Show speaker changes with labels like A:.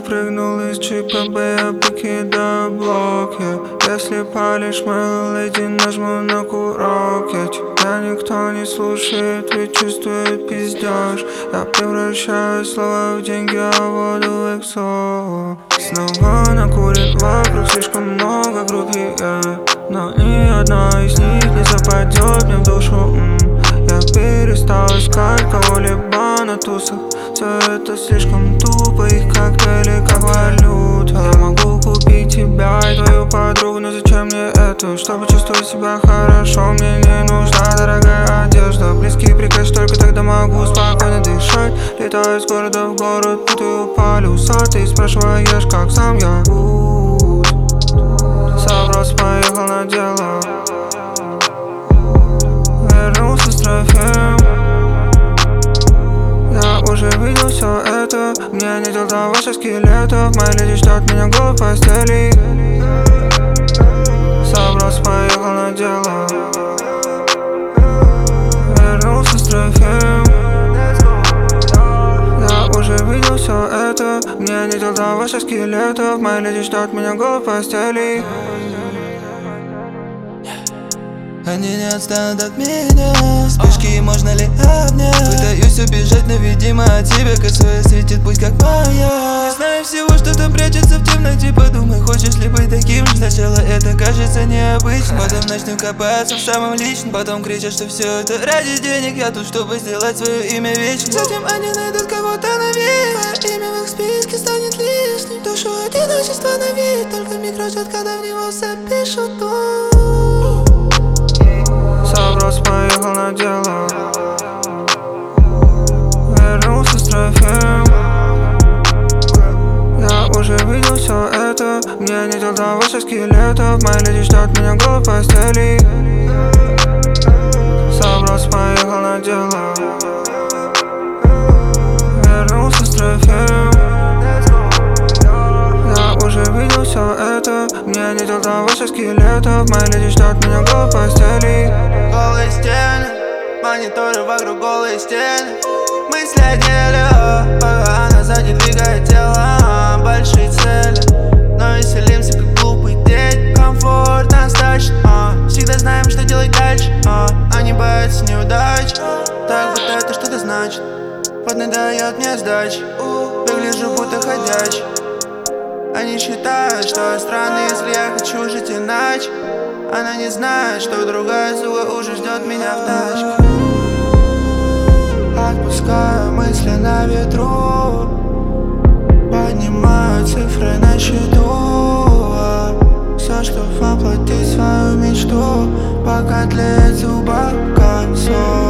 A: прыгнул из джипа, я покидаю блок, Если палишь мою леди, нажму на курок, Тебя никто не слушает, ведь чувствует пиздеж. Я превращаю слова в деньги, а воду в эксо. Снова накурит вокруг, слишком много группий, но ни одна из них не западет мне в душу. Я перестал искать кого-либо на тусах. Все это слишком тупо, их коктейли как валюта. Я могу купить тебя и твою подругу, но зачем мне это? Чтобы чувствовать себя хорошо, мне не нужна дорогая одежда. Близкий приказ, только тогда могу спокойно дышать. Летаю из города в город, путаю полюса. Ты спрашиваешь, как сам я. Собрался, поехал на дело. Вернулся с трофеем. Я уже видел все это. Мне не дел до ваших скелетов. Моя леди ждет меня голой в постели. Собрался, поехал на дело. Вернулся с трофеем. Я уже видел все это. Мне не дел до ваших скелетов. Моя леди ждет меня голой в постели.
B: Они не отстанут от меня. Вспышки можно ли обнять? Пытаюсь убежать, но видимо от тебя косое светит путь как моя. Не знаю всего, что там прячется в темноте. Подумай, хочешь ли быть таким же? Сначала это кажется необычным, потом начну копаться в самом личном. Потом кричат, что все это ради денег. Я тут, чтобы сделать свое имя вечным. Затем они найдут кого-то новее. Мое имя в их списке станет лишним. Душу одиночества на вид. Только микрожет, когда в него запишут.
A: Собрался, поехал на дело. Вернулся с трофеем. Я уже видел все это. Мне не дел до ваших скелетов. Моя леди ждет меня голой в постели. Собрался, поехал на дело. Вернулся с трофеем. Я уже видел все это. Мне не дел до ваших скелетов. Моя леди ждет меня голой в постели.
B: Голые стены, мониторы вокруг голые стены. Мысли о деле, пока она сзади двигает тело. Большие цели, но веселимся как глупый день. Комфорт нас тащит, всегда знаем, что делать дальше. Они боятся неудач, так вот это что-то значит. Поднадает мне сдачи, выгляжу будто ходячий. Они считают, что я странный, если я хочу жить иначе. Она не знает, что другая сука уже ждет меня в тачке. Отпускаю мысли на ветру, поднимаю цифры на счету. Все, чтоб воплотить свою мечту, пока тлеет зуба кольцо.